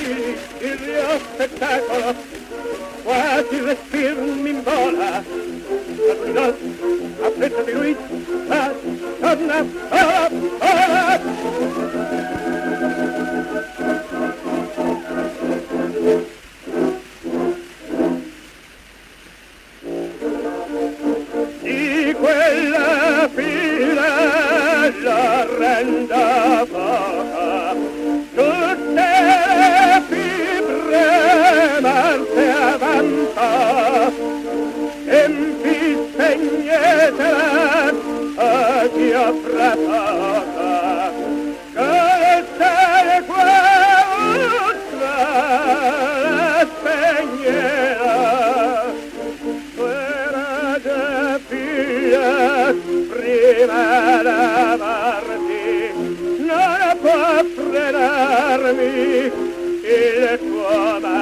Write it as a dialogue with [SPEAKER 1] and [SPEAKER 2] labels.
[SPEAKER 1] il mio spettacolo, quasi il respiro mi vola. No, apprezza di lui, ma torna, di quella fila la renda poca, tutte le fibre marte avanza, tempi spegnetela a chi affrattata, che segue ultra la spegnerà. Fuera de figlia prima d'amarti, non può frenarmi il tuo mare.